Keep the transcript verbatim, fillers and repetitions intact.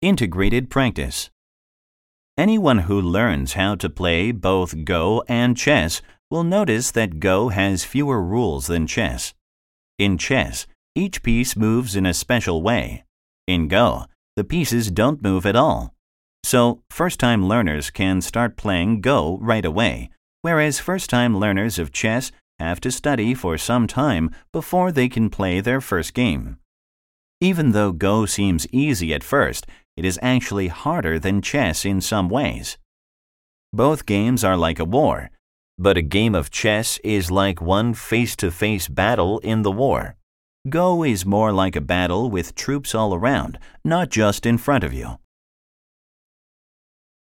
Integrated practice. Anyone who learns how to play both Go and chess will notice that Go has fewer rules than chess. In chess, each piece moves in a special way. In Go, the pieces don't move at all. So, first-time learners can start playing Go right away, whereas first-time learners of chess have to study for some time before they can play their first game. Even though Go seems easy at first, it is actually harder than chess in some ways. Both games are like a war, but a game of chess is like one face-to-face battle in the war. Go is more like a battle with troops all around, not just in front of you.